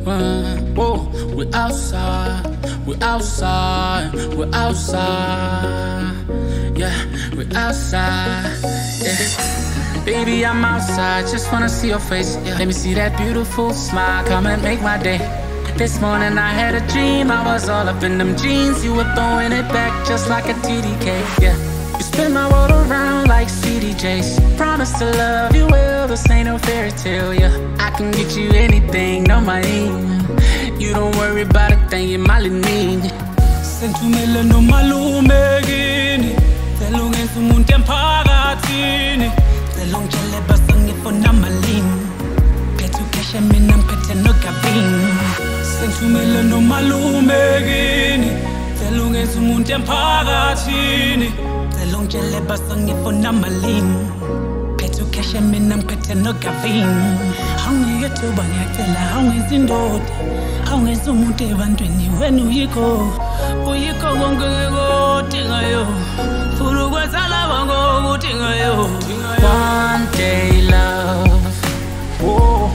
Whoa, we're outside, we're outside, we're outside. Yeah, we're outside. Yeah. Baby, I'm outside, just wanna see your face. Yeah. Let me see that beautiful smile, come and make my day. This morning I had a dream, I was all up in them jeans. You were throwing it back just like a TDK. Yeah. You spin my world around like CDJs. Promise to love you well, this ain't no fairy tale, yeah. I can get you anything, no mind. You don't worry about a thing, you're my leaning. Senthumela nomalume kini Cela ungenza umuntu emphakathini Cela ungitshele bese ngifuna malini Phethe ukheshe mina ngiphethe nogabini Senthumela nomalume kini Cela ungenza umuntu emphakathini Cela ungitshele bese ngifuna malini Phethe ukheshe mina ngiphethe nogabini Awungiyethuba ngiyacela awungenza indoda Awungenza umuntu ebantwini wena uyikho Uyikho konke kodingayo Funa ukwenza laba ngokudingayo One day love, whoa.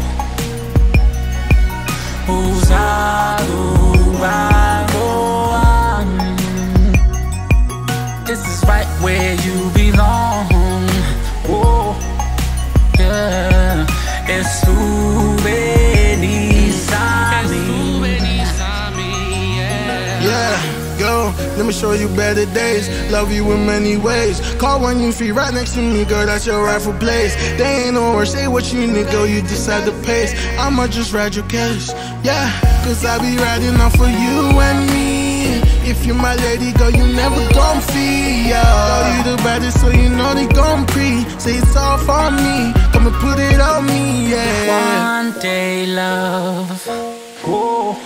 This is right where you belong. Whoa, yeah. It's too many Yeah, go, let me show you better days. Love you in many ways. Call when you free right next to me, girl, that's your rightful place. They ain't no words, say what you need, girl, you decide the pace. I'ma just ride your case, yeah. Cause I be riding off for you and me. If you my lady, girl, you never gon' feel, yeah. Girl, you the baddest, so you know they gon' pre. Say it's all for me, come and put it on me, yeah. One day love, whoa.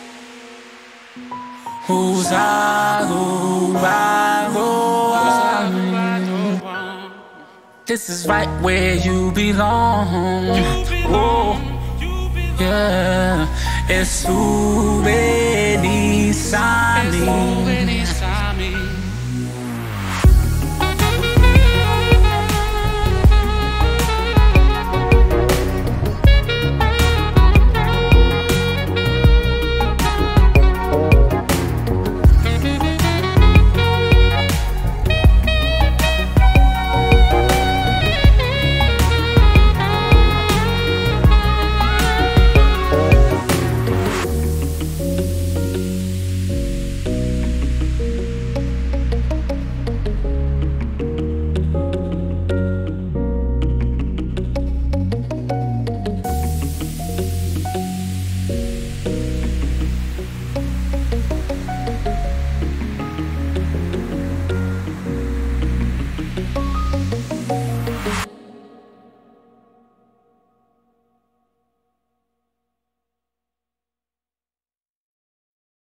This is right where you belong. Whoa, yeah. It's too many signs.